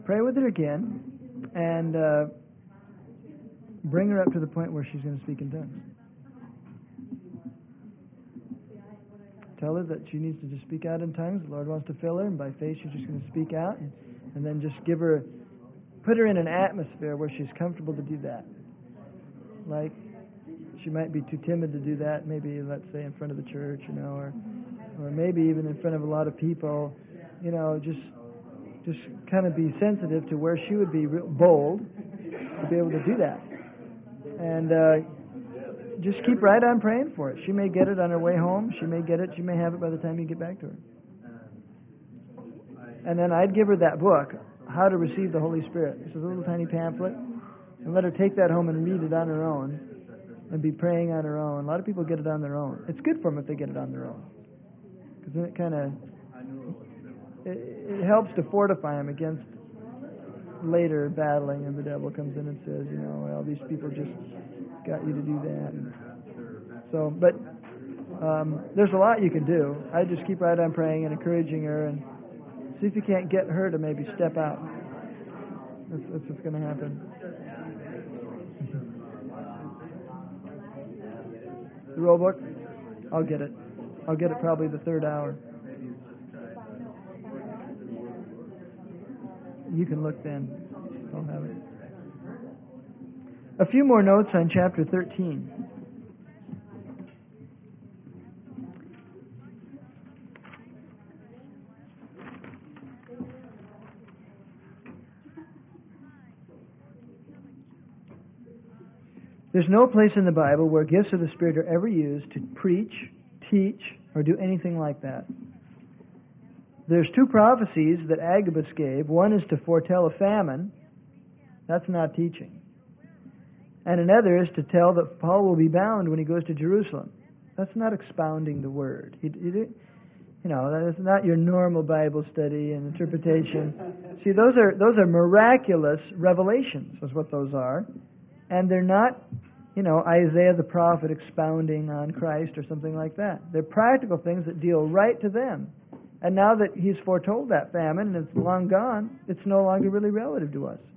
pray with her again, and bring her up to the point where she's going to speak in tongues. Tell her that she needs to just speak out in tongues. The Lord wants to fill her, and by faith she's just going to speak out, and then just put her in an atmosphere where she's comfortable to do that. Like, she might be too timid to do that, maybe, let's say, in front of the church, or maybe even in front of a lot of people, just kind of be sensitive to where she would be real bold to be able to do that. And just keep right on praying for it. She may get it on her way home. She may get it. She may have it by the time you get back to her. And then I'd give her that book, How to Receive the Holy Spirit. It's a little tiny pamphlet. And let her take that home and read it on her own and be praying on her own. A lot of people get it on their own. It's good for them if they get it on their own. Because then it kind of... It helps to fortify them against later battling, and the devil comes in and says, well, these people just got you to do that. And so, but there's a lot you can do. I just keep right on praying and encouraging her, and see if you can't get her to maybe step out. That's what's going to happen. The roll book? I'll get it. I'll get it probably the third hour. You can look then. I'll have it. A few more notes on chapter 13. There's no place in the Bible where gifts of the Spirit are ever used to preach, teach, or do anything like that. There's two prophecies that Agabus gave. One is to foretell a famine. That's not teaching. And another is to tell that Paul will be bound when he goes to Jerusalem. That's not expounding the Word. That is not your normal Bible study and interpretation. See, those are miraculous revelations, is what those are. And they're not, Isaiah the prophet expounding on Christ or something like that. They're practical things that deal right to them. And now that he's foretold that famine and it's long gone, it's no longer really relative to us.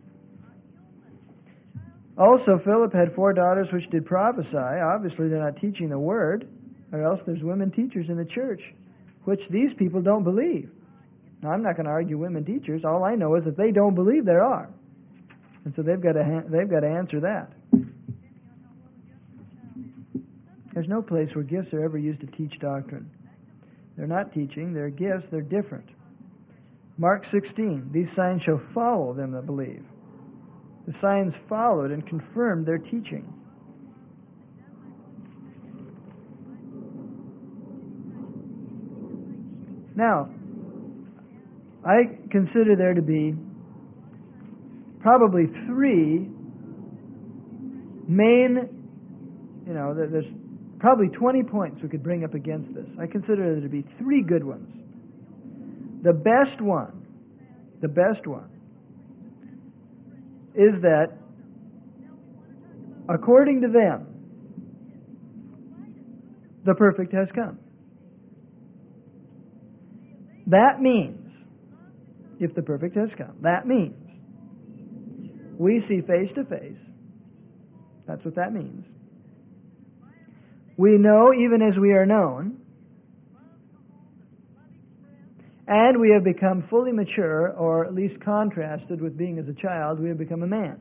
Also, Philip had 4 daughters which did prophesy. Obviously, they're not teaching the Word, or else there's women teachers in the church, which these people don't believe. Now, I'm not going to argue women teachers. All I know is that they don't believe there are. And so they've got to answer that. There's no place where gifts are ever used to teach doctrine. They're not teaching, they're gifts, they're different. Mark 16, these signs shall follow them that believe. The signs followed and confirmed their teaching. Now, I consider there to be probably 3 main, there's probably 20 points we could bring up against this. I consider there to be 3 good ones. The best one is that, according to them, the perfect has come. That means, if the perfect has come, that means we see face to face. That's what that means. We know even as we are known, and we have become fully mature, or at least contrasted with being as a child, we have become a man.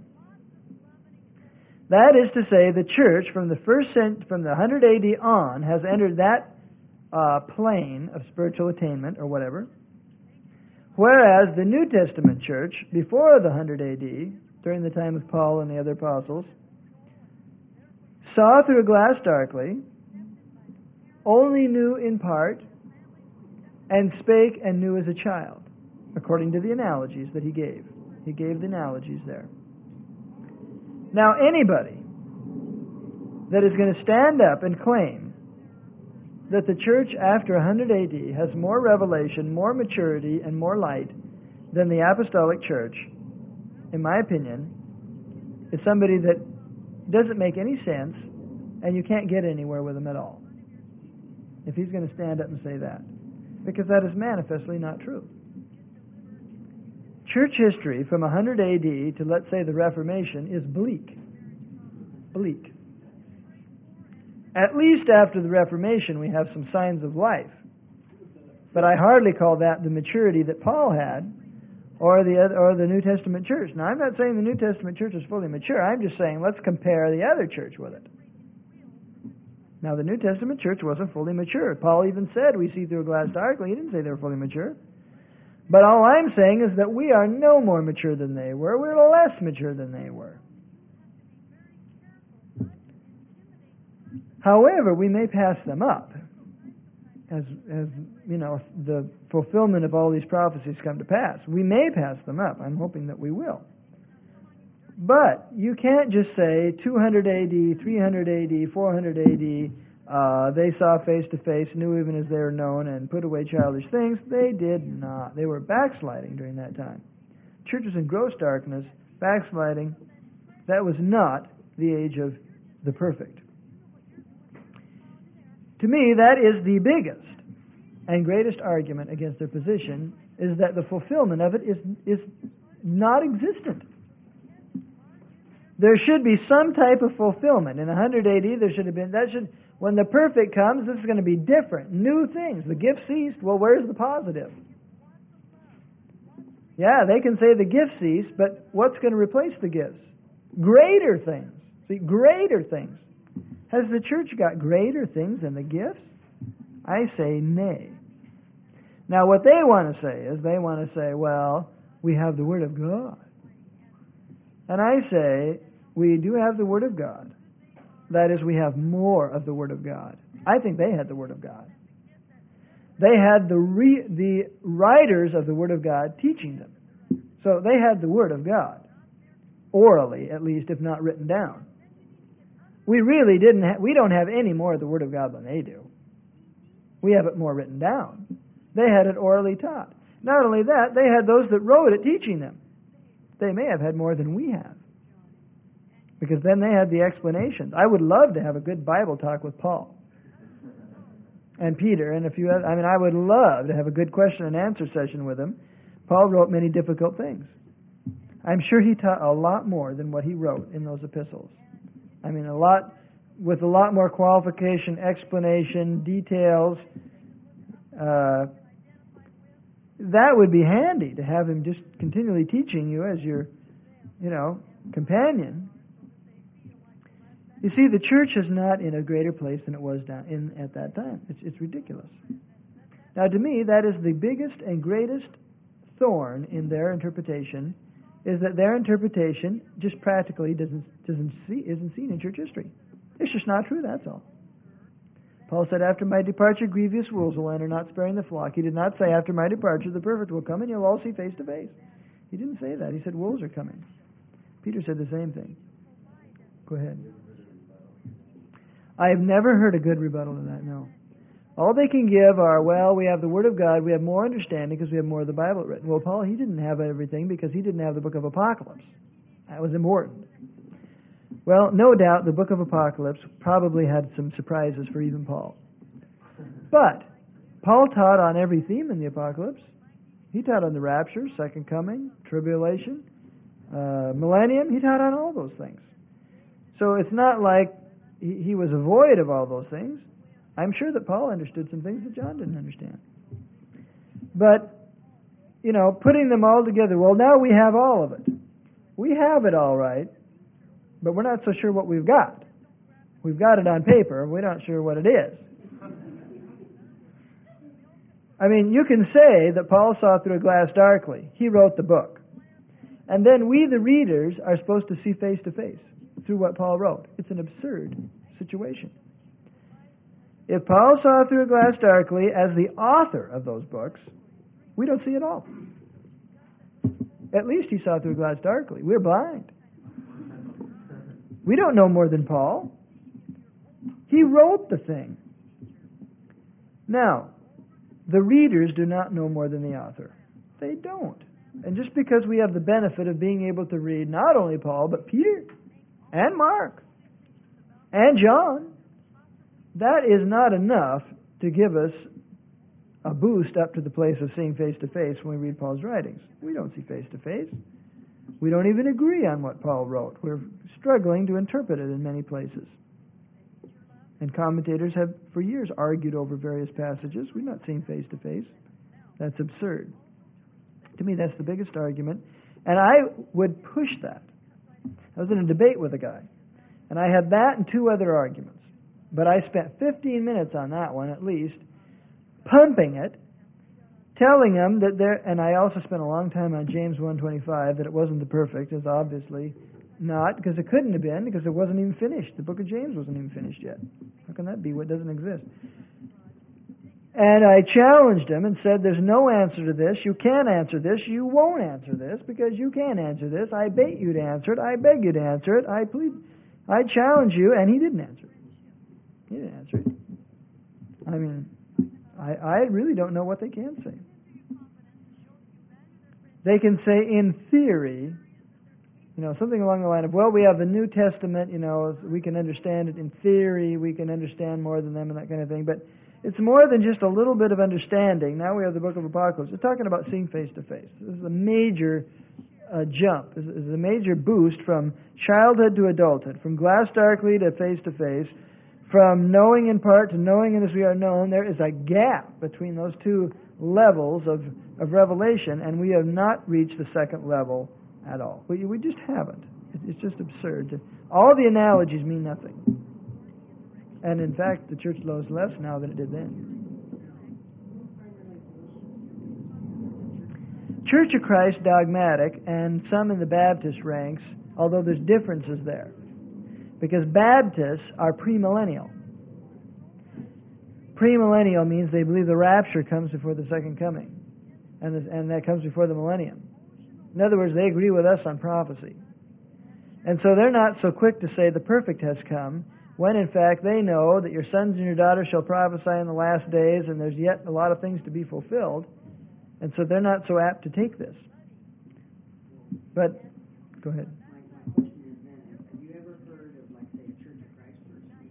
That is to say, the church from the 100 AD on has entered that plane of spiritual attainment or whatever, whereas the New Testament church before the 100 AD, during the time of Paul and the other apostles, saw through a glass darkly, only knew in part, and spake and knew as a child, according to the analogies that he gave. He gave the analogies there. Now, anybody that is going to stand up and claim that the church after 100 AD has more revelation, more maturity, and more light than the apostolic church, in my opinion, is somebody that doesn't make any sense, and you can't get anywhere with him at all, if he's going to stand up and say that. Because that is manifestly not true. church history from 100 AD to, let's say, the Reformation is bleak. Bleak. At least after the Reformation, we have some signs of life. But I hardly call that the maturity that Paul had, or the New Testament church. Now, I'm not saying the New Testament church is fully mature. I'm just saying let's compare the other church with it. Now, the New Testament church wasn't fully mature. Paul even said we see through a glass darkly. He didn't say they were fully mature. But all I'm saying is that we are no more mature than they were. We're less mature than they were. However, we may pass them up as you know, the fulfillment of all these prophecies come to pass. We may pass them up. I'm hoping that we will. But you can't just say 200 AD, 300 AD, 400 AD, they saw face to face, knew even as they were known, and put away childish things. They did not. They were backsliding during that time. Church was in gross darkness, backsliding. That was not the age of the perfect. To me, that is the biggest and greatest argument against their position, is that the fulfillment of it is not existent. There should be some type of fulfillment. In 100 AD, there should have been, when the perfect comes, this is going to be different, new things. The gift ceased. Well, where's the positive? Yeah, they can say the gift ceased, but what's going to replace the gifts? Greater things. See, greater things. Has the church got greater things than the gifts? I say nay. Now, what they want to say is, they want to say, well, we have the Word of God. And I say, we do have the Word of God. That is, we have more of the Word of God. I think they had the Word of God. They had the writers of the Word of God teaching them. So they had the Word of God, orally at least, if not written down. We really we don't have any more of the Word of God than they do. We have it more written down. They had it orally taught. Not only that, they had those that wrote it teaching them. They may have had more than we have, because then they had the explanations. I would love to have a good Bible talk with Paul and Peter and a few other. I would love to have a good question and answer session with them. Paul wrote many difficult things. I'm sure he taught a lot more than what he wrote in those epistles. With a lot more qualification, explanation, details. That would be handy, to have him just continually teaching you as your, companion. You see, the church is not in a greater place than it was at that time. It's ridiculous. Now, to me, that is the biggest and greatest thorn in their interpretation, is that their interpretation just practically isn't seen in church history. It's just not true, that's all. Paul said, after my departure, grievous wolves will enter, not sparing the flock. He did not say, after my departure, the perfect will come, and you'll all see face to face. He didn't say that. He said, wolves are coming. Peter said the same thing. Go ahead. I have never heard a good rebuttal to that, no. All they can give are, well, we have the Word of God, we have more understanding because we have more of the Bible written. Well, Paul, he didn't have everything because he didn't have the book of Apocalypse. That was important. Well, no doubt the book of Apocalypse probably had some surprises for even Paul. But Paul taught on every theme in the Apocalypse. He taught on the rapture, second coming, tribulation, millennium. He taught on all those things. So it's not like he was void of all those things. I'm sure that Paul understood some things that John didn't understand. But, putting them all together, well, now we have all of it. We have it all right, but we're not so sure what we've got. We've got it on paper, we're not sure what it is. You can say that Paul saw through a glass darkly. He wrote the book. And then we, the readers, are supposed to see face to face through what Paul wrote. It's an absurd situation. If Paul saw through a glass darkly as the author of those books, we don't see it all. At least he saw through a glass darkly. We're blind. We don't know more than Paul. He wrote the thing. Now, the readers do not know more than the author. They don't. And just because we have the benefit of being able to read not only Paul, but Peter and Mark and John, that is not enough to give us a boost up to the place of seeing face to face when we read Paul's writings. We don't see face to face. We don't even agree on what Paul wrote. We're struggling to interpret it in many places. And commentators have for years argued over various passages. We've not seen face to face. That's absurd. To me, that's the biggest argument. And I would push that. I was in a debate with a guy, and I had that and two other arguments. But I spent 15 minutes on that one at least, pumping it, telling him that there, and I also spent a long time on James 1:25, that it wasn't the perfect, as obviously not, because it couldn't have been, because it wasn't even finished. The book of James wasn't even finished yet. How can that be? What doesn't exist? And I challenged him and said, there's no answer to this. You can't answer this. You won't answer this because you can't answer this. I bait you to answer it. I beg you to answer it. I challenge you, and he didn't answer it. He didn't answer it. I mean, I really don't know what they can say. They can say in theory, something along the line of, well, we have the New Testament, we can understand it in theory, we can understand more than them and that kind of thing. But it's more than just a little bit of understanding. Now we have the book of Apocalypse. It's talking about seeing face to face. This is a major jump. This is a major boost from childhood to adulthood, from glass darkly to face, from knowing in part to knowing in as we are known. There is a gap between those two levels of revelation, and we have not reached the second level at all. We just haven't. It's just absurd. All the analogies mean nothing. And in fact, the church knows less now than it did then. Church of Christ dogmatic, and some in the Baptist ranks, although there's differences there. Because Baptists are premillennial. Premillennial means they believe the rapture comes before the second coming. And that comes before the millennium. In other words, they agree with us on prophecy. And so they're not so quick to say the perfect has come, when in fact they know that your sons and your daughters shall prophesy in the last days, and there's yet a lot of things to be fulfilled. And so they're not so apt to take this. But, go ahead. My question is then, have you ever heard of, like, say, a Church of Christ person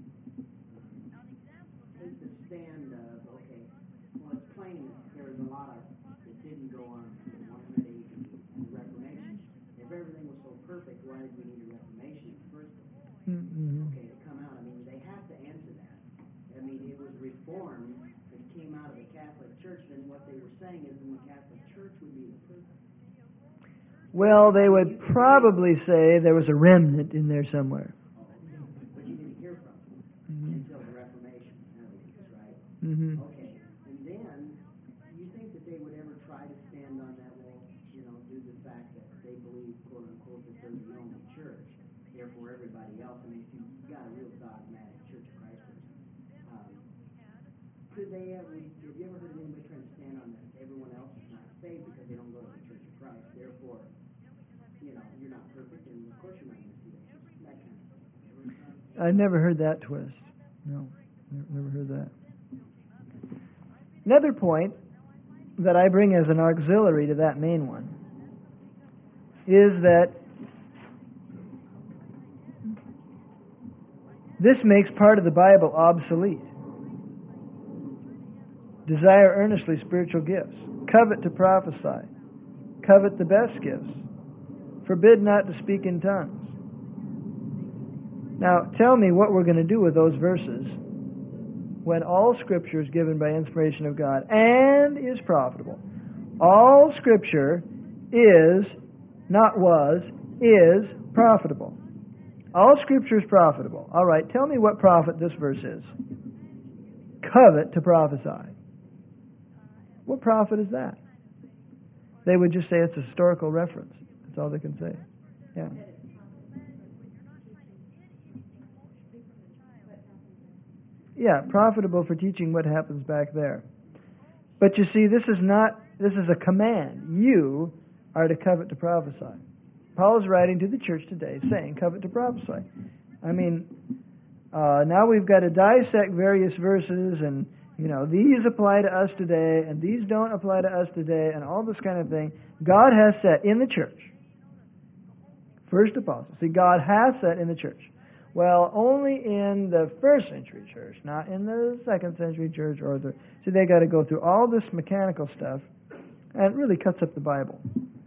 take the stand of, okay, well, it's plain that there's a lot that didn't go on in the 100 AD and the Reformation. If everything was so perfect, why did we need a Reformation in the first place? Mm-hmm. Okay, to come out. I mean, they have to answer that. I mean, it was Reformed that came out of the Catholic Church, and what they were saying is in the Catholic Church would be the perfect. Well, they would probably say there was a remnant in there somewhere. But you didn't hear from them until the Reformation, right? Mm-hmm. Okay, and then you think that they would ever try to stand on that wall, due to the fact that they believe, quote unquote, that they're the only church, therefore everybody else. I mean, if you've got a real dogmatic Church of Christ person, could they ever? Have you ever heard of anybody trying to stand on that? Everyone else is not saved because they don't go to the Church of Christ, therefore, you're not perfect, and of course you're not going to see that kind of thing. I've never heard that twist. No, never heard that. Another point that I bring as an auxiliary to that main one is that this makes part of the Bible obsolete. Desire earnestly spiritual gifts. Covet to prophesy. Covet the best gifts. Forbid not to speak in tongues. Now, tell me what we're going to do with those verses when all Scripture is given by inspiration of God and is profitable. All Scripture is, not was, is profitable. All Scripture is profitable. All right, tell me what profit this verse is. Covet to prophesy. What profit is that? They would just say it's a historical reference. That's all they can say. Yeah. Yeah, profitable for teaching what happens back there. But you see, this is a command. You are to covet to prophesy. Paul is writing to the church today saying, covet to prophesy. I mean, now we've got to dissect various verses and, these apply to us today and these don't apply to us today and all this kind of thing. God has set in the church. First apostle. See, God has set in the church Well, only in the first century church, not in the second century church or the... See, they got to go through all this mechanical stuff, and it really cuts up the Bible.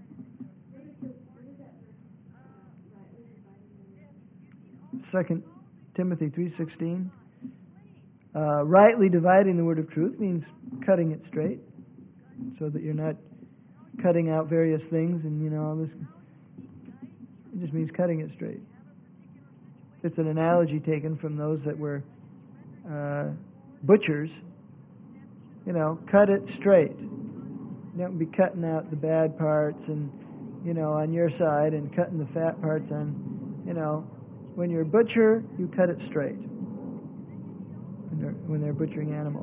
2 Timothy 3:16. Rightly dividing the word of truth means cutting it straight, so that you're not cutting out various things and all this. It just means cutting it straight. It's an analogy taken from those that were butchers. Cut it straight. You don't be cutting out the bad parts and on your side and cutting the fat parts on. When you're a butcher, you cut it straight. When they're butchering animals.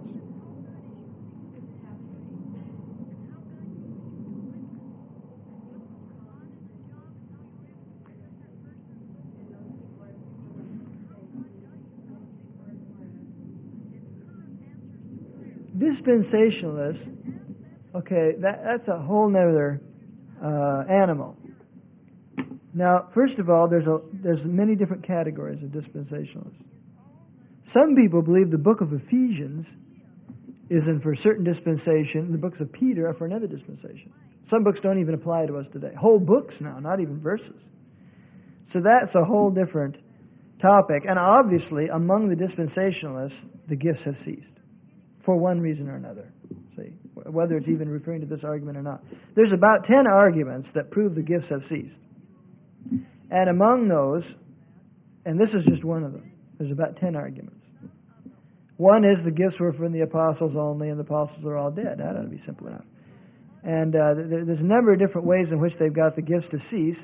Dispensationalists, okay, that's a whole nother animal. Now, first of all, there's many different categories of dispensationalists. Some people believe the book of Ephesians is in for a certain dispensation, the books of Peter are for another dispensation. Some books don't even apply to us today. Whole books now, not even verses. So that's a whole different topic. And obviously, among the dispensationalists, the gifts have ceased for one reason or another. See, whether it's even referring to this argument or not. There's about 10 arguments that prove the gifts have ceased. And among those, and this is just one of them, there's about 10 arguments. One is the gifts were from the apostles only, and the apostles are all dead. That ought to be simple enough. And there's a number of different ways in which they've got the gifts to cease.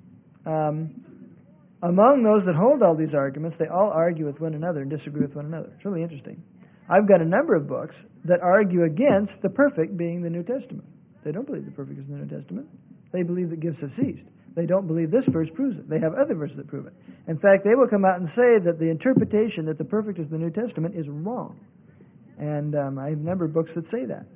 Among those that hold all these arguments, they all argue with one another and disagree with one another. It's really interesting. I've got a number of books that argue against the perfect being the New Testament. They don't believe the perfect is the New Testament. They believe that gifts have ceased. They don't believe this verse proves it. They have other verses that prove it. In fact, they will come out and say that the interpretation that the perfect is the New Testament is wrong. And I have a number of books that say that.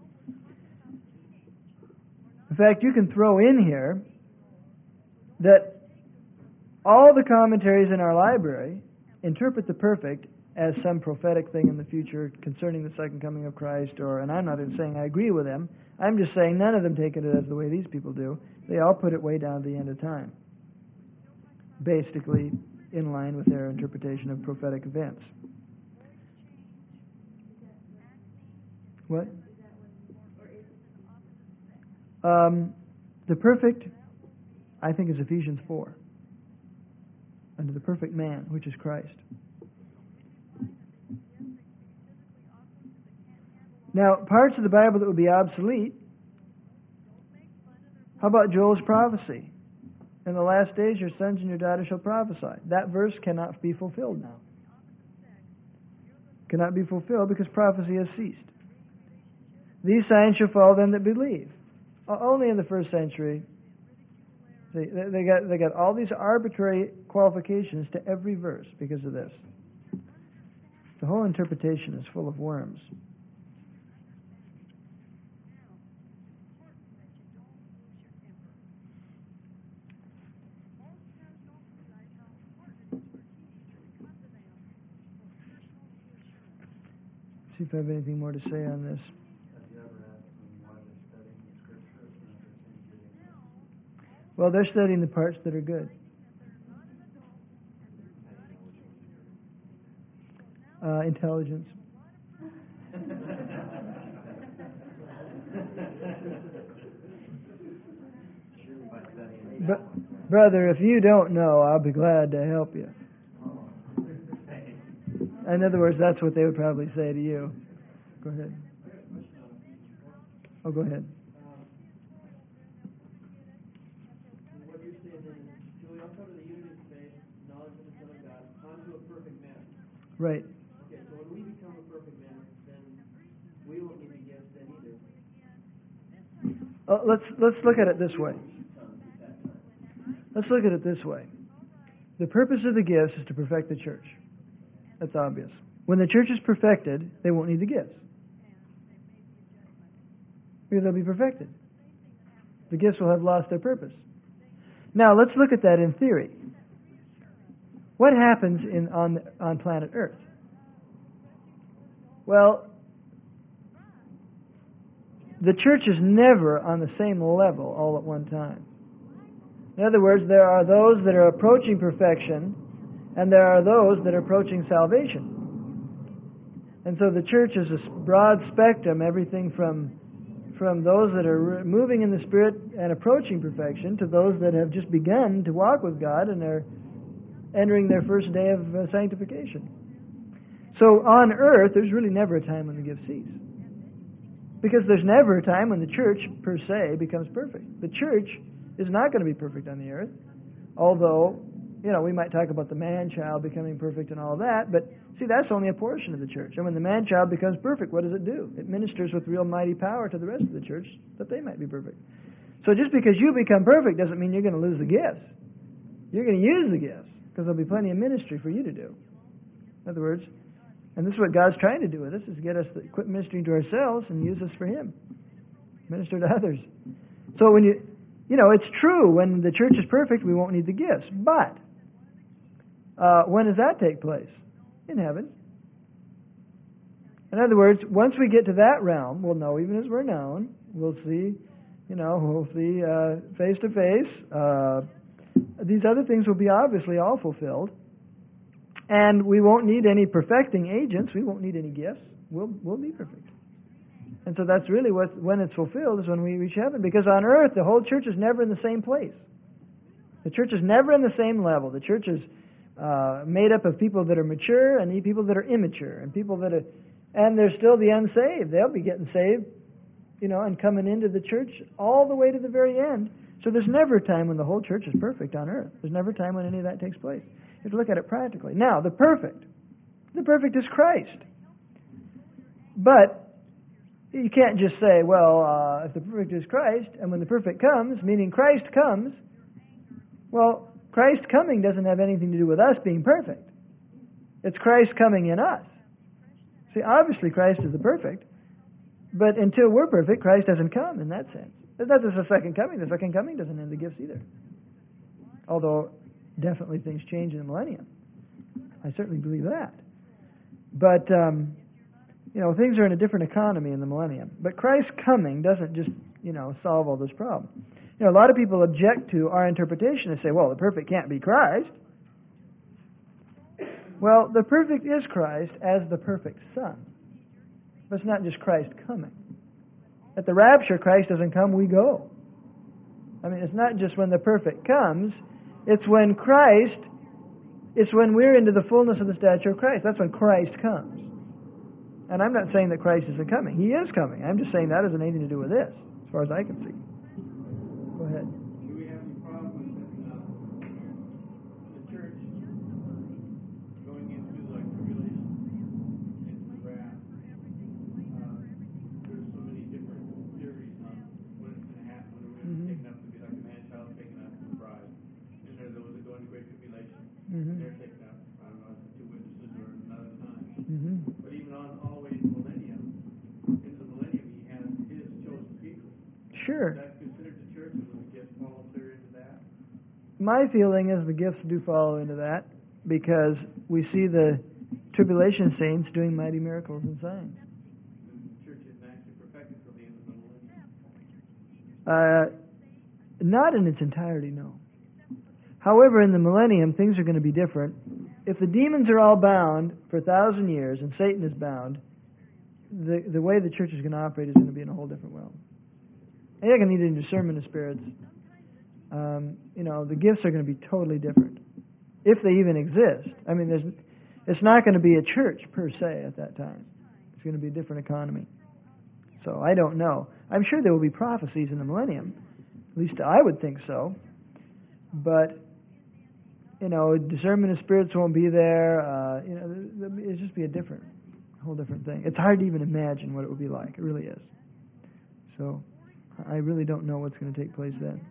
In fact, you can throw in here that all the commentaries in our library interpret the perfect as some prophetic thing in the future concerning the second coming of Christ, and I'm not even saying I agree with them. I'm just saying none of them take it as the way these people do. They all put it way down to the end of time, basically in line with their interpretation of prophetic events. What? The perfect, I think, is Ephesians 4. Under the perfect man, which is Christ. Now, parts of the Bible that would be obsolete, how about Joel's prophecy? In the last days, your sons and your daughters shall prophesy. That verse cannot be fulfilled now. Cannot be fulfilled because prophecy has ceased. These signs shall follow them that believe. Only in the first century. See, they got all these arbitrary qualifications to every verse because of this. The whole interpretation is full of worms. See if I have anything more to say on this. Well, they're studying the parts that are good. Intelligence. Brother, if you don't know, I'll be glad to help you. In other words, that's what they would probably say to you. Go ahead. Oh, go ahead. What you're saying is, till we all come to the unity of faith, knowledge of the Son of God, onto a perfect man. Right. Okay, so when we become a perfect man, then we won't need the gifts then either. Let's look at it this way. Let's look at it this way. The purpose of the gifts is to perfect the church. That's obvious. When the church is perfected, they won't need the gifts. Because they'll be perfected. The gifts will have lost their purpose. Now, let's look at that in theory. what happens on planet Earth? Well, the church is never on the same level all at one time. In other words, there are those that are approaching perfection, and there are those that are approaching salvation. And so the church is a broad spectrum, everything from those that are moving in the Spirit and approaching perfection to those that have just begun to walk with God and are entering their first day of sanctification. So on earth, there's really never a time when the gifts cease. Because there's never a time when the church, per se, becomes perfect. The church is not going to be perfect on the earth, although, we might talk about the man-child becoming perfect and all that, but see, that's only a portion of the church. And when the man-child becomes perfect, what does it do? It ministers with real mighty power to the rest of the church that they might be perfect. So just because you become perfect doesn't mean you're going to lose the gifts. You're going to use the gifts, because there'll be plenty of ministry for you to do. In other words, and this is what God's trying to do with us, is get us to quit ministering to ourselves and use us for Him. Minister to others. So when it's true, when the church is perfect, we won't need the gifts. But when does that take place? In heaven. In other words, once we get to that realm, we'll know even as we're known. We'll see, face to face. These other things will be obviously all fulfilled. And we won't need any perfecting agents. We won't need any gifts. We'll be perfect. And so that's really when it's fulfilled is when we reach heaven. Because on earth, the whole church is never in the same place. The church is never in the same level. The church is made up of people that are mature and people that are immature, and people that are, and there's still the unsaved. They'll be getting saved, and coming into the church all the way to the very end. So there's never a time when the whole church is perfect on earth. There's never a time when any of that takes place. You have to look at it practically. Now, the perfect is Christ. But you can't just say, well, if the perfect is Christ, and when the perfect comes, meaning Christ comes, well, Christ coming doesn't have anything to do with us being perfect. It's Christ coming in us. See, obviously Christ is the perfect, but until we're perfect, Christ doesn't come in that sense. That's the second coming. The second coming doesn't end the gifts either. Although, definitely things change in the millennium. I certainly believe that. But, things are in a different economy in the millennium. But Christ's coming doesn't just, solve all those problems. A lot of people object to our interpretation and say, well, the perfect can't be Christ. Well, the perfect is Christ as the perfect Son. But it's not just Christ coming. At the rapture, Christ doesn't come, we go. It's not just when the perfect comes, it's when we're into the fullness of the stature of Christ. That's when Christ comes. And I'm not saying that Christ isn't coming. He is coming. I'm just saying that doesn't have anything to do with this, as far as I can see. Go ahead. Do we have any problem with the church going into the tribulation, into the wrath? There's so many different theories on when it's going to happen, when we're going to be taken up to be like a man-child taken up to the bride. And there are those that go into great tribulation. They're taken up. I don't know if it's two witnesses or another time. But even on always millennium, into the millennium, He has His chosen people. Sure. Is that considered the church, or will the gifts follow clear into that? My feeling is the gifts do follow into that, because we see the tribulation saints doing mighty miracles and signs. The church isn't actually perfected till the end of the millennium. Not in its entirety, no. However, in the millennium, things are going to be different. If the demons are all bound for 1,000 years and Satan is bound, the way the church is going to operate is going to be in a whole different realm. And you're going to need any discernment of spirits. The gifts are going to be totally different, if they even exist. It's not going to be a church per se at that time. It's going to be a different economy. So I don't know. I'm sure there will be prophecies in the millennium. At least I would think so. But discernment of spirits won't be there. It'll just be a whole different thing. It's hard to even imagine what it would be like. It really is. So I really don't know what's going to take place then.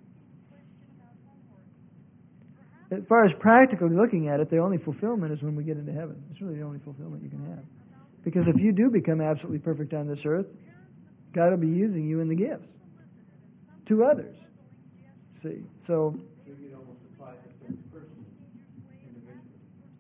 As far as practically looking at it, the only fulfillment is when we get into heaven. It's really the only fulfillment you can have. Because if you do become absolutely perfect on this earth, God will be using you in the gifts to others. See, so Maybe it almost applies to the person individually.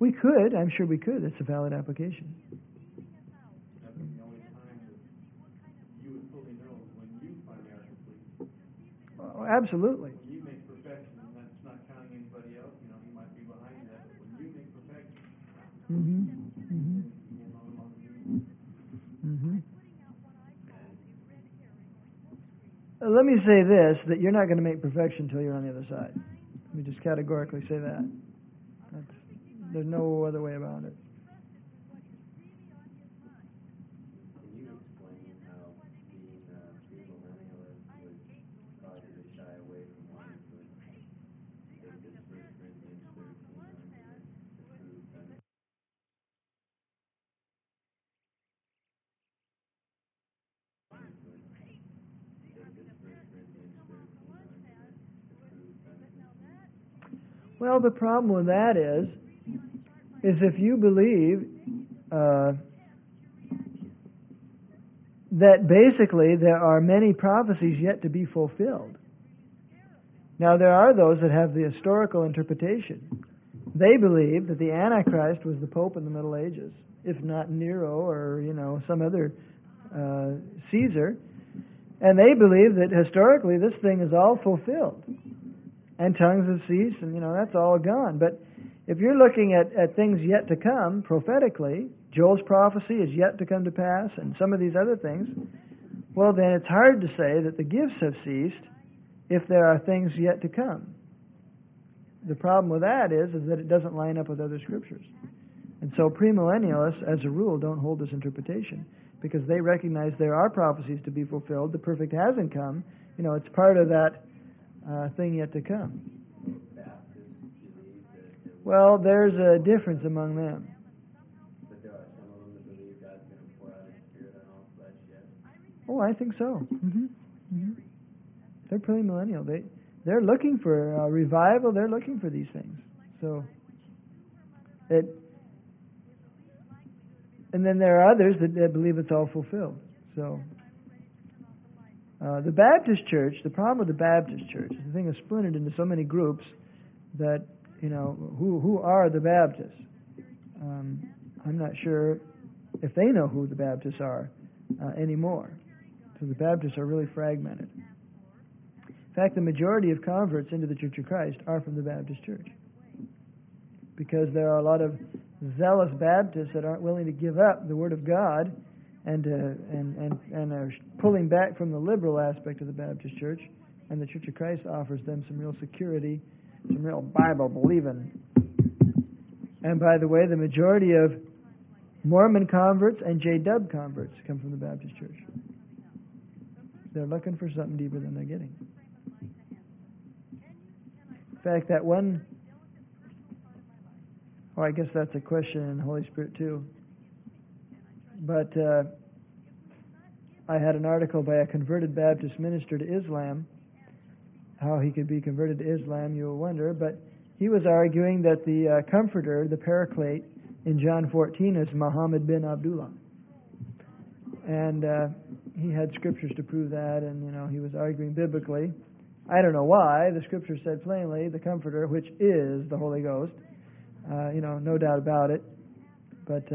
We could. I'm sure we could. It's a valid application. That'd be the only time that you would fully know when you finally are complete. Oh, absolutely. When you make perfection, and that's not counting anybody else, you might be behind that, but when you make perfection, Mm-hmm. Mm-hmm. you will no longer be. Mm-hmm. Let me say this, that you're not going to make perfection until you're on the other side. Let me just categorically say that. There's no other way about it. Can you explain how being premillennialist would cause you to shy away from wanting to take this 1 Corinthians 13 argument to prove that Well, the problem with that is if you believe that basically there are many prophecies yet to be fulfilled. Now, there are those that have the historical interpretation. They believe that the Antichrist was the Pope in the Middle Ages, if not Nero or, some other Caesar. And they believe that historically this thing is all fulfilled. And tongues have ceased, and, that's all gone. But if you're looking at things yet to come, prophetically, Joel's prophecy is yet to come to pass, and some of these other things, well, then it's hard to say that the gifts have ceased if there are things yet to come. The problem with that is that it doesn't line up with other scriptures. And so premillennialists, as a rule, don't hold this interpretation because they recognize there are prophecies to be fulfilled. The perfect hasn't come. It's part of that thing yet to come. Well, there's a difference among them. but there are some of them that believe God's going to pour out His Spirit on all flesh yet. Oh, I think so. Mm-hmm. Mm-hmm. They're premillennial. They're looking for a revival. They're looking for these things. So and then there are others that believe it's all fulfilled. So the Baptist Church, the problem with the Baptist Church is the thing is splintered into so many groups that who are the Baptists. I'm not sure if they know who the Baptists are anymore. So the Baptists are really fragmented. In fact, the majority of converts into the Church of Christ are from the Baptist Church, because there are a lot of zealous Baptists that aren't willing to give up the Word of God and are pulling back from the liberal aspect of the Baptist Church, and the Church of Christ offers them some real security, some real Bible believing. And by the way, the majority of Mormon converts and J-Dub converts come from the Baptist Church. They're looking for something deeper than they're getting. In fact, that one, I guess that's a question in the Holy Spirit too. But I had an article by a converted Baptist minister to Islam. How he could be converted to Islam, you'll wonder. But he was arguing that the Comforter, the Paraclete, in John 14 is Muhammad bin Abdullah. And he had scriptures to prove that, and, he was arguing biblically. I don't know why. The scripture said plainly, the Comforter, which is the Holy Ghost. No doubt about it. But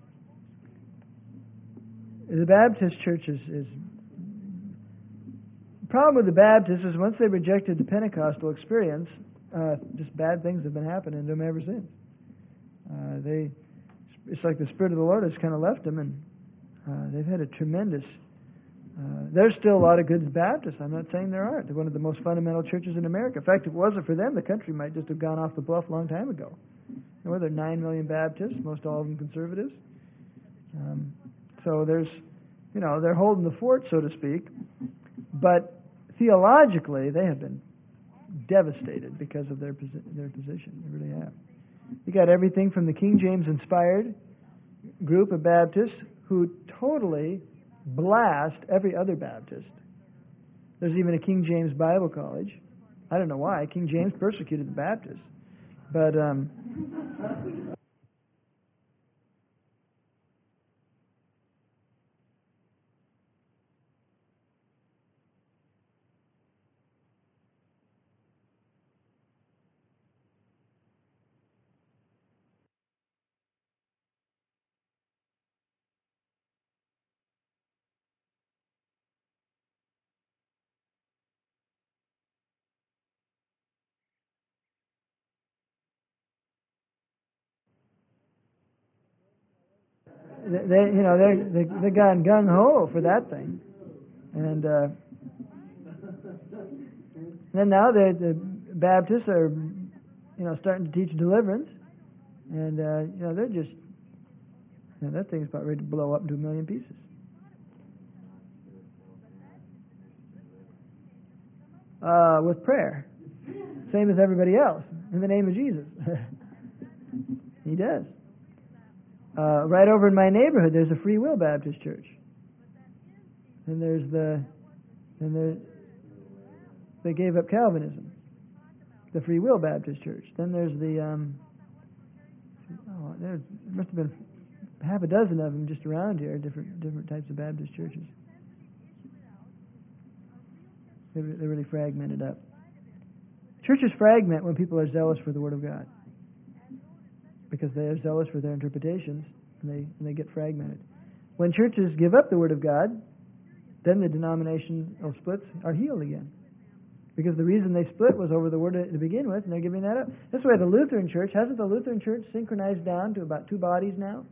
the Baptist church is the problem with the Baptists is once they rejected the Pentecostal experience, just bad things have been happening to them ever since. It's like the Spirit of the Lord has kind of left them, and they've had a tremendous. There's still a lot of good Baptists. I'm not saying there aren't. They're one of the most fundamental churches in America. In fact, if it wasn't for them, the country might just have gone off the bluff a long time ago. There are 9 million Baptists, most all of them conservatives. So there's, they're holding the fort, so to speak. But theologically, they have been devastated because of their position. They really have. You got everything from the King James inspired group of Baptists who totally blast every other Baptist. There's even a King James Bible College. I don't know why. King James persecuted the Baptists. But They're gone gung ho for that thing, and then now the Baptists are, starting to teach deliverance, and they're just, that thing's about ready to blow up into a million pieces. With prayer, same as everybody else, in the name of Jesus. He does. Right over in my neighborhood, there's a Free Will Baptist church, and they gave up Calvinism, the Free Will Baptist church. Then there's there must have been half a dozen of them just around here, different types of Baptist churches. They're really fragmented up. Churches fragment when people are zealous for the Word of God, because they are zealous for their interpretations, and they get fragmented. When churches give up the Word of God, then the denominational splits are healed again, because the reason they split was over the Word to begin with, and they're giving that up. That's why the Lutheran Church, hasn't the Lutheran Church synchronized down to about 2 bodies now?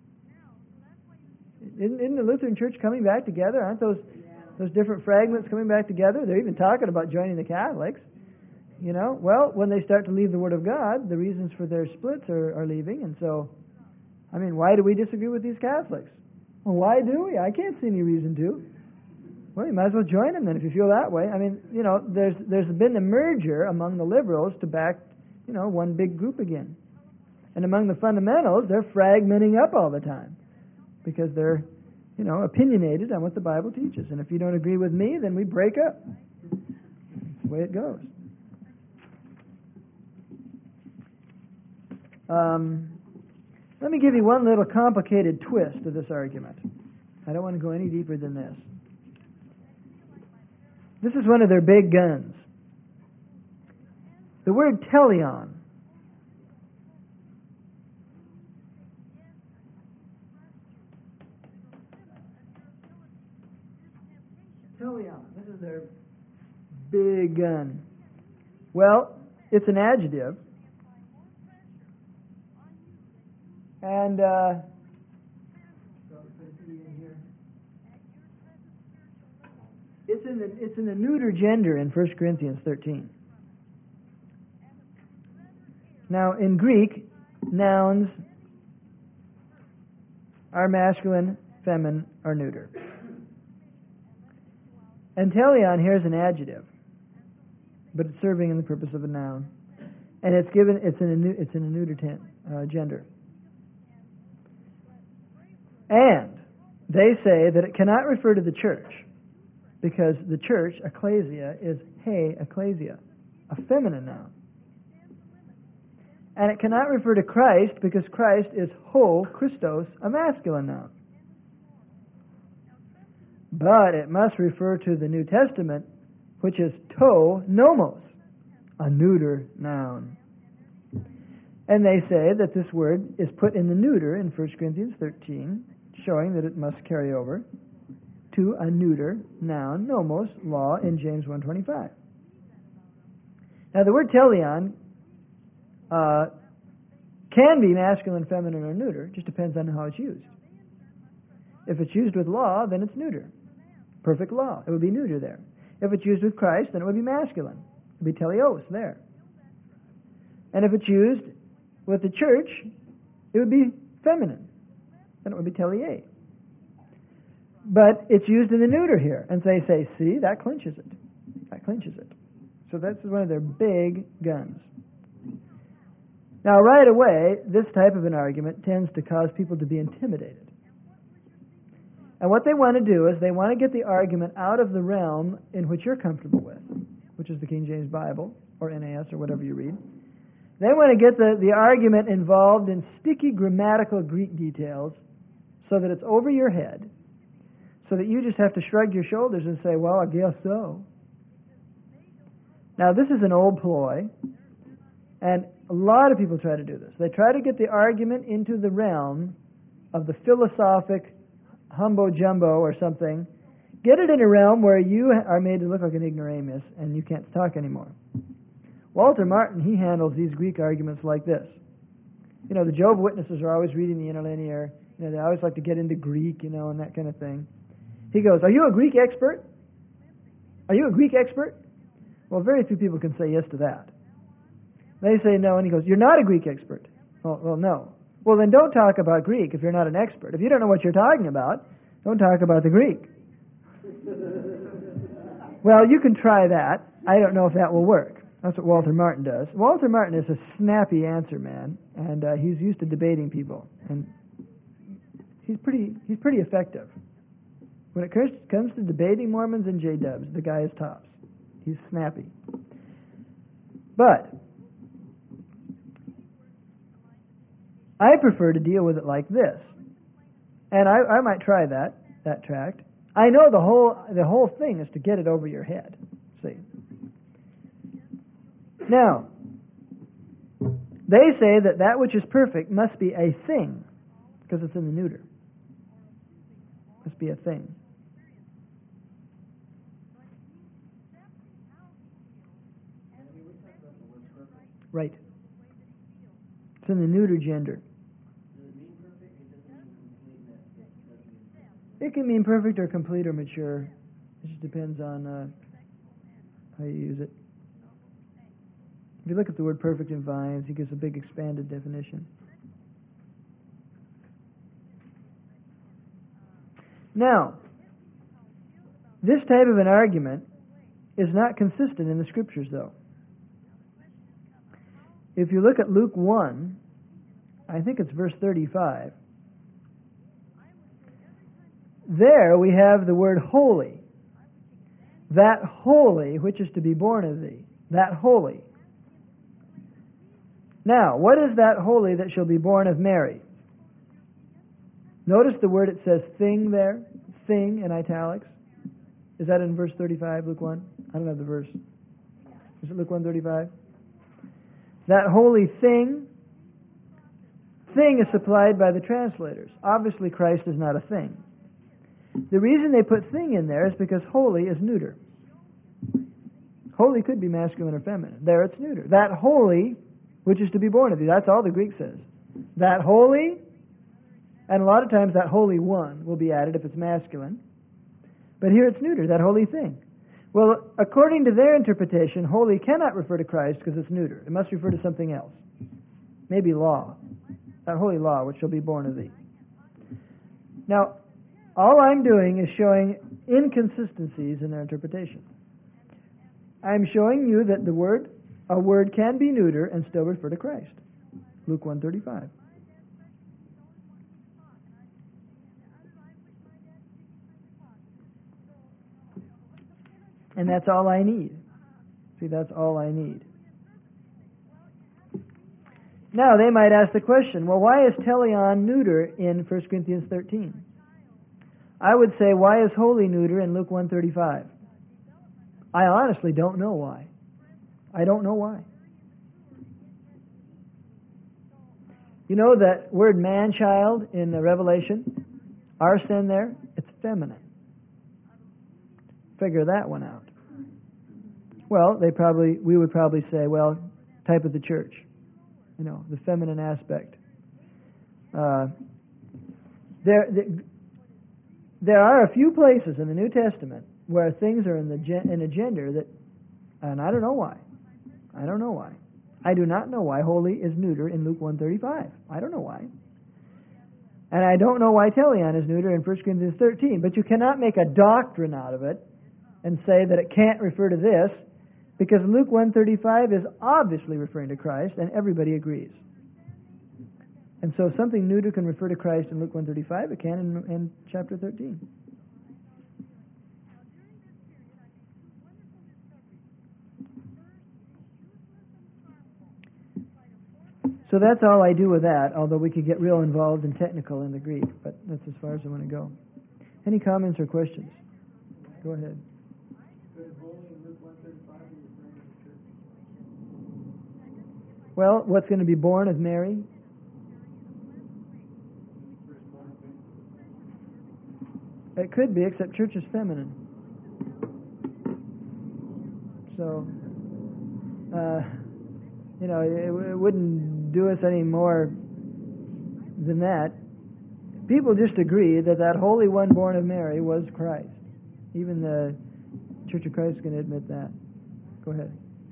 Isn't the Lutheran Church coming back together? Aren't those different fragments coming back together? They're even talking about joining the Catholics. Well, when they start to leave the Word of God, the reasons for their splits are leaving. And so, why do we disagree with these Catholics? Well, why do we? I can't see any reason to. Well, you might as well join them then if you feel that way. There's been a merger among the liberals to back, one big group again. And among the fundamentals, they're fragmenting up all the time because they're, opinionated on what the Bible teaches. And if you don't agree with me, then we break up. That's the way it goes. Let me give you one little complicated twist to this argument. I don't want to go any deeper than this. This is one of their big guns. The word teleon. Teleon. This is their big gun. Well, it's an adjective. And it's in the neuter gender in 1 Corinthians 13. Now, in Greek, nouns are masculine, feminine, or neuter. And teleon here is an adjective, but it's serving in the purpose of a noun, and it's in a neuter gender. And they say that it cannot refer to the church, because the church, ecclesia, is he ecclesia, a feminine noun. And it cannot refer to Christ, because Christ is ho Christos, a masculine noun. But it must refer to the New Testament, which is to nomos, a neuter noun. And they say that this word is put in the neuter in 1 Corinthians 13, showing that it must carry over to a neuter noun, nomos, law, in James 1:25. Now the word teleon can be masculine, feminine, or neuter. It just depends on how it's used. If it's used with law, then it's neuter. Perfect law. It would be neuter there. If it's used with Christ, then it would be masculine. It would be teleos there. And if it's used with the church, it would be feminine. Then it would be telie. But it's used in the neuter here. And they say, see, that clinches it. That clinches it. So that's one of their big guns. Now, right away, this type of an argument tends to cause people to be intimidated. And what they want to do is they want to get the argument out of the realm in which you're comfortable with, which is the King James Bible, or NAS, or whatever you read. They want to get the argument involved in sticky grammatical Greek details so that it's over your head, so that you just have to shrug your shoulders and say, well, I guess so. Now, this is an old ploy, and a lot of people try to do this. They try to get the argument into the realm of the philosophic humbo-jumbo or something, get it in a realm where you are made to look like an ignoramus and you can't talk anymore. Walter Martin, he handles these Greek arguments like this. You know, the Jehovah's Witnesses are always reading the interlinear. They always like to get into Greek, and that kind of thing. He goes, "Are you a Greek expert? Are you a Greek expert?" Well, very few people can say yes to that. They say no, and he goes, "You're not a Greek expert." Well, no. Well, then don't talk about Greek if you're not an expert. If you don't know what you're talking about, don't talk about the Greek. Well, you can try that. I don't know if that will work. That's what Walter Martin does. Walter Martin is a snappy answer man, and he's used to debating people, and he's pretty effective. When it comes to debating Mormons and J-dubs, the guy is tops. He's snappy. But I prefer to deal with it like this, and I might try that tract. I know the whole thing is to get it over your head. See. Now, they say that which is perfect must be a thing, because it's in the neuter. Must be a thing. Right. It's in the neuter gender. It can mean perfect or complete or mature. It just depends on how you use it. If you look at the word perfect in Vine's, he gives a big expanded definition. Now, this type of an argument is not consistent in the Scriptures, though. If you look at Luke 1, I think it's verse 35, there we have the word holy. That holy which is to be born of thee. That holy. Now, what is that holy that shall be born of Mary? Notice the word, it says thing there. Thing in italics. Is that in verse 35, Luke 1? I don't have the verse. Is it Luke 1:35? That holy thing is supplied by the translators. Obviously, Christ is not a thing. The reason they put thing in there is because holy is neuter. Holy could be masculine or feminine. There it's neuter. That holy, which is to be born of you. That's all the Greek says. That holy, and a lot of times that holy one will be added if it's masculine. But here it's neuter, that holy thing. Well, according to their interpretation, holy cannot refer to Christ because it's neuter. It must refer to something else. Maybe law. That holy law, which shall be born of thee. Now, all I'm doing is showing inconsistencies in their interpretation. I'm showing you that a word can be neuter and still refer to Christ. Luke 1:35. And that's all I need. See, that's all I need. Now, they might ask the question, well, why is teleon neuter in 1 Corinthians 13? I would say, why is holy neuter in Luke 1:35? I honestly don't know why. I don't know why. You know that word man-child in the Revelation? Arsen there? It's feminine. Figure that one out. Well, we would probably say, well, type of the church. The feminine aspect. There are a few places in the New Testament where things are in a gender that, and I don't know why. I don't know why. I do not know why holy is neuter in Luke 1:35. I don't know why. And I don't know why teleon is neuter in 1 Corinthians 13. But you cannot make a doctrine out of it and say that it can't refer to this, because Luke 1:35 is obviously referring to Christ, and everybody agrees. And so if something neuter can refer to Christ in Luke 1:35, it can in chapter 13. So that's all I do with that, although we could get real involved and technical in the Greek, but that's as far as I want to go. Any comments or questions? Go ahead. Well, what's going to be born of Mary? It could be, except church is feminine. So, it wouldn't do us any more than that. people just agree that that Holy One born of Mary was Christ. Even the Church of Christ is going to admit that. Go ahead.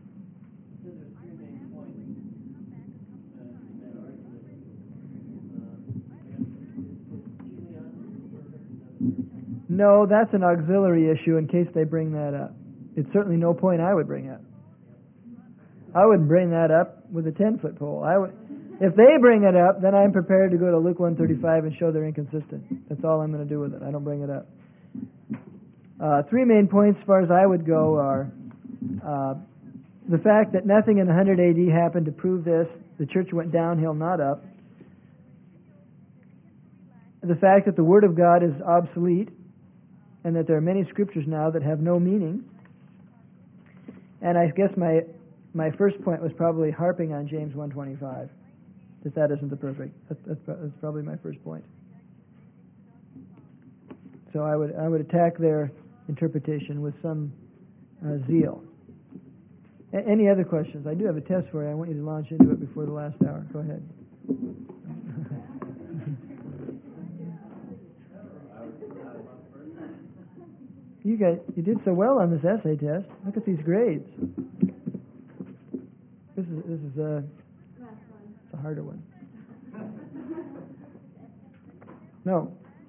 No, that's an auxiliary issue in case they bring that up. It's certainly no point I would bring up. I wouldn't bring that up with a 10-foot pole. If they bring it up, then I'm prepared to go to Luke 1:35 and show they're inconsistent. That's all I'm going to do with it. I don't bring it up. Three main points as far as I would go are the fact that nothing in 100 AD happened to prove this. The church went downhill, not up. The fact that the Word of God is obsolete and that there are many scriptures now that have no meaning. And I guess my first point was probably harping on James 1:25, that isn't the perfect. That's probably my first point. So I would attack their interpretation with some zeal. Any other questions? I do have a test for you. I want you to launch into it before the last hour. Go ahead. You did so well on this essay test. Look at these grades. This is a harder one. No.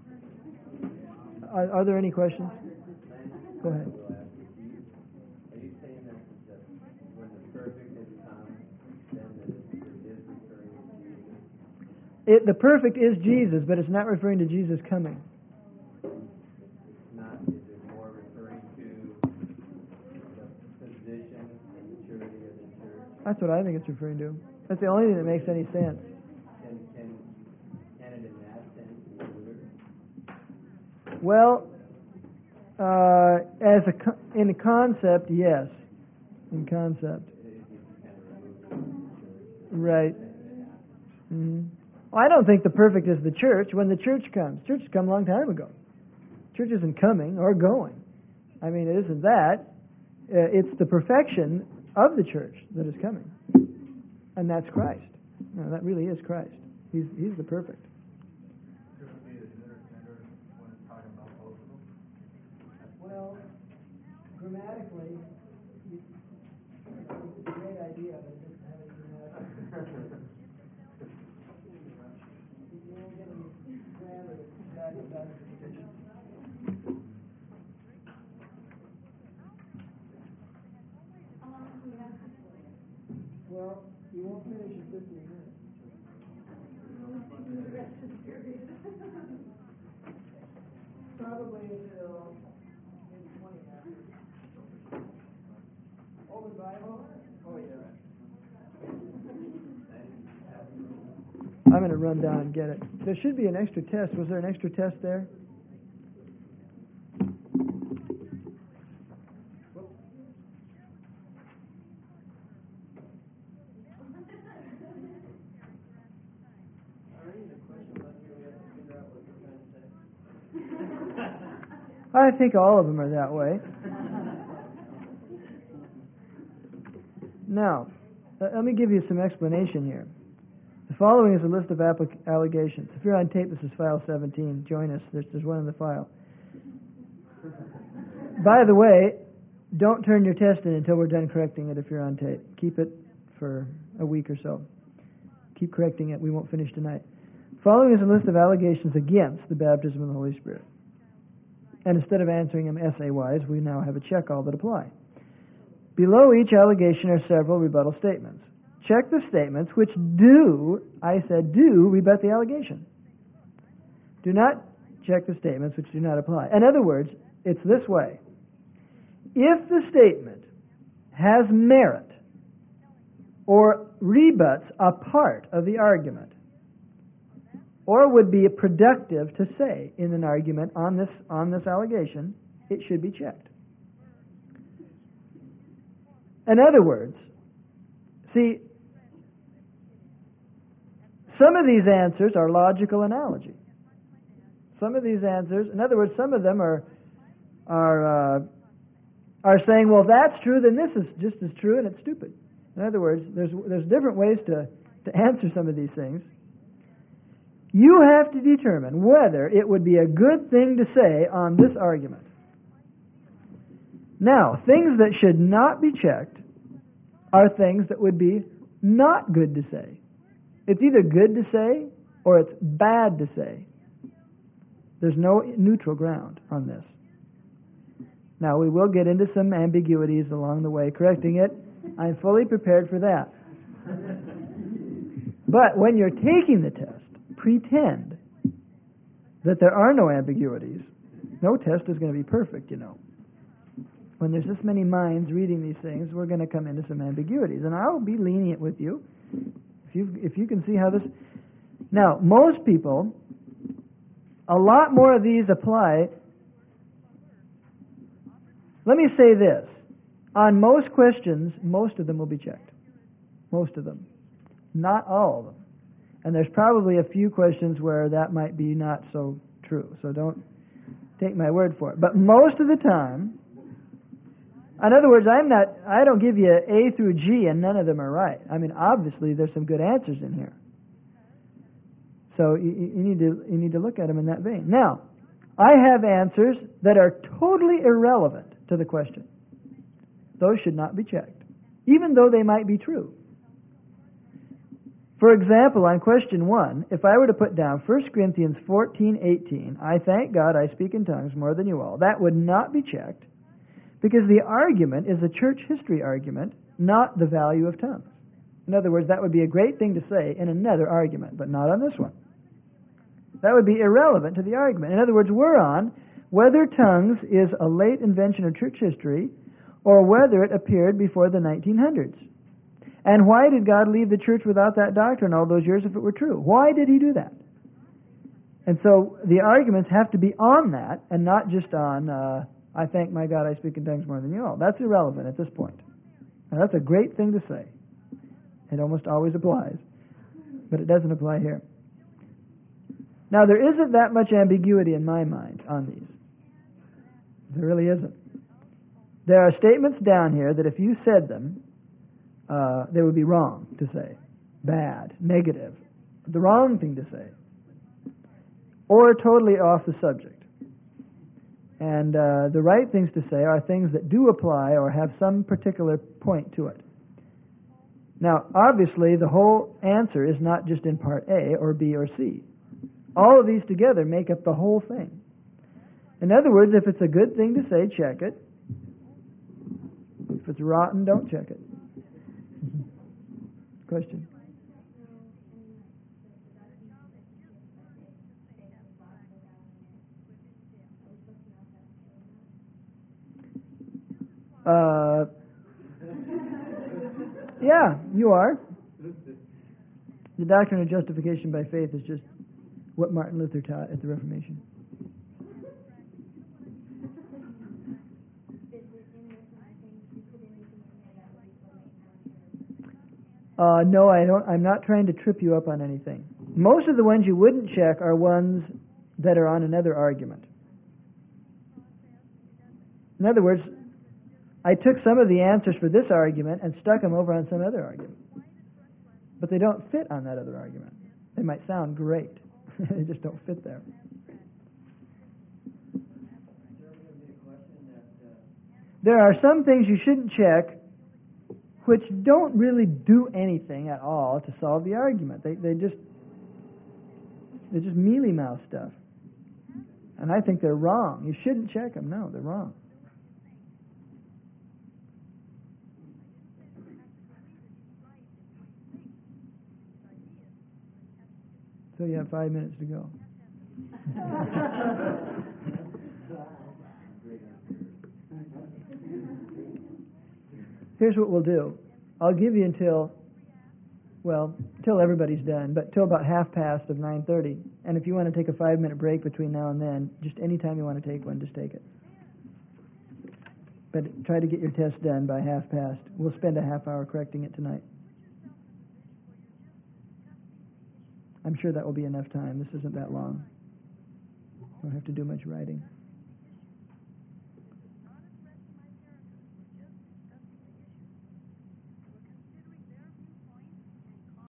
Are there any questions? Go ahead. Are you saying that when the perfect is come, then it is referring to Jesus? The perfect is Jesus, but it's not referring to Jesus coming. It's not. Is it more referring to the position and maturity of the church? That's what I think it's referring to. That's the only thing that makes any sense. Can it in that sense be ordered? Well, in concept, yes. In concept. Right. Mm-hmm. Well, I don't think the perfect is the church when the church comes. Church has come a long time ago. Church isn't coming or going. I mean, it isn't that. It's the perfection of the church that is coming. And that's Christ. No, that really is Christ. He's the perfect. Well, grammatically, it's a great idea, but it doesn't have any grammatical. You won't get any grammar that's exact position. Well, you won't finish in 15 minutes. Probably until maybe 20 after. Open Bible? Oh, yeah. I'm going to run down and get it. There should be an extra test. Was there an extra test there? I think all of them are that way. Now, let me give you some explanation here. The following is a list of allegations. If you're on tape, this is file 17. Join us. There's one in the file. By the way, don't turn your test in until we're done correcting it if you're on tape. Keep it for a week or so. Keep correcting it. We won't finish tonight. Following is a list of allegations against the baptism of the Holy Spirit. And instead of answering them essay-wise, we now have a check-all that apply. Below each allegation are several rebuttal statements. Check the statements which do rebut the allegation. Do not check the statements which do not apply. In other words, it's this way. If the statement has merit or rebuts a part of the argument, or would be productive to say in an argument on this allegation, it should be checked. In other words, see, some of these answers are logical analogy. Some of these answers, in other words, some of them are saying, well, if that's true, then this is just as true, and it's stupid. In other words, there's different ways to answer some of these things. You have to determine whether it would be a good thing to say on this argument. Now, things that should not be checked are things that would be not good to say. It's either good to say or it's bad to say. There's no neutral ground on this. Now, we will get into some ambiguities along the way, correcting it. I'm fully prepared for that. But when you're taking the test, pretend that there are no ambiguities. No test is going to be perfect, you know. When there's this many minds reading these things, we're going to come into some ambiguities. And I'll be lenient with you if you can see how this... Now, most people, a lot more of these apply. Let me say this. On most questions, most of them will be checked. Most of them. Not all of them. And there's probably a few questions where that might be not so true. So don't take my word for it. But most of the time, in other words, I don't give you A through G and none of them are right. I mean, obviously there's some good answers in here. So you need to look at them in that vein. Now, I have answers that are totally irrelevant to the question. Those should not be checked, even though they might be true. For example, on question 1, if I were to put down 1 Corinthians 14:18, I thank God I speak in tongues more than you all, that would not be checked because the argument is a church history argument, not the value of tongues. In other words, that would be a great thing to say in another argument, but not on this one. That would be irrelevant to the argument. In other words, we're on whether tongues is a late invention of church history or whether it appeared before the 1900s. And why did God leave the church without that doctrine all those years if it were true? Why did he do that? And so the arguments have to be on that and not just on, I thank my God I speak in tongues more than you all. That's irrelevant at this point. Now, that's a great thing to say. It almost always applies. But it doesn't apply here. Now, there isn't that much ambiguity in my mind on these. There really isn't. There are statements down here that if you said them, they would be wrong to say. Bad, negative, the wrong thing to say. Or totally off the subject. And the right things to say are things that do apply or have some particular point to it. Now, obviously, the whole answer is not just in part A or B or C. All of these together make up the whole thing. In other words, if it's a good thing to say, check it. If it's rotten, don't check it. Question? Yeah, you are. The doctrine of justification by faith is just what Martin Luther taught at the Reformation. No, I don't. I'm not trying to trip you up on anything. Most of the ones you wouldn't check are ones that are on another argument. In other words, I took some of the answers for this argument and stuck them over on some other argument. But they don't fit on that other argument. They might sound great. They just don't fit there. There are some things you shouldn't check which don't really do anything at all to solve the argument. They're just mealy-mouthed stuff. And I think they're wrong. You shouldn't check them. No, they're wrong. So you have 5 minutes to go. Here's what we'll do. I'll give you until everybody's done, but till about 9:30. And if you want to take a 5-minute break between now and then, just any time you want to take one, just take it. But try to get your test done by 9:30. We'll spend a half hour correcting it tonight. I'm sure that will be enough time. This isn't that long. Don't have to do much writing.